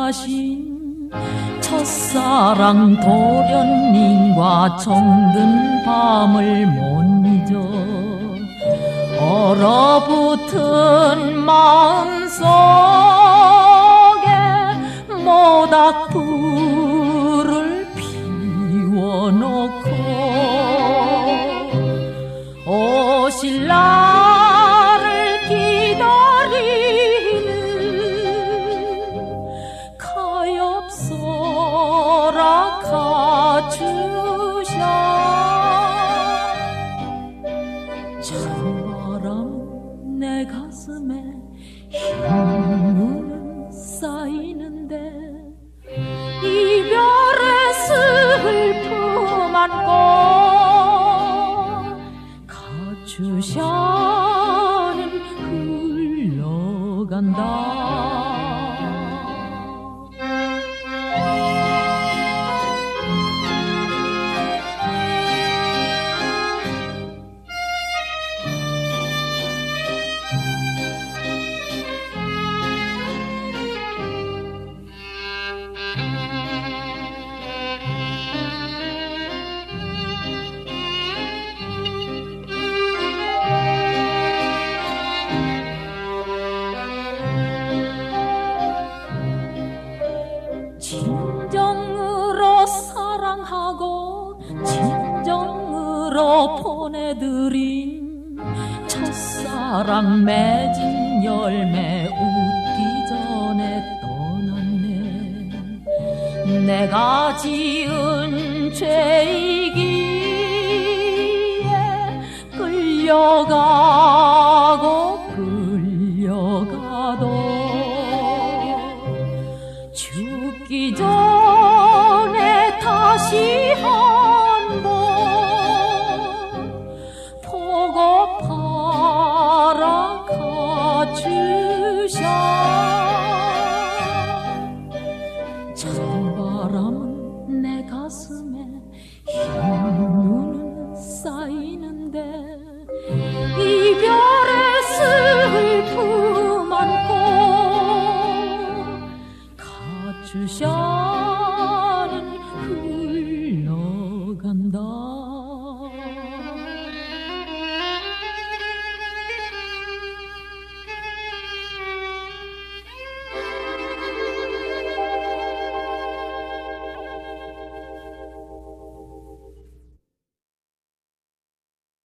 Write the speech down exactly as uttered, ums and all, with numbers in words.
가신 첫사랑 도련님과 정든 밤을 못 잊어 얼어붙은 마음속에 모닥불을 피워놓고 오실 날을 기다리는 가엾어라 가주셔. 찬바람 내 가슴에 흰눈은 쌓이는데 이별의 슬픔 안고 가주샤는 흘러간다. 진정으로 사랑하고 진정으로 보내드린 첫사랑 맺은 열매 웃기 전에 떠났네. 내가 지은 죄이기에 끌려가고 끌려가도 죽기 전에 다시 한번 보고파라 가주셔. 찬바람은 내 가슴에 흰눈은 쌓이는데 이별의 슬픔 안고 주셔.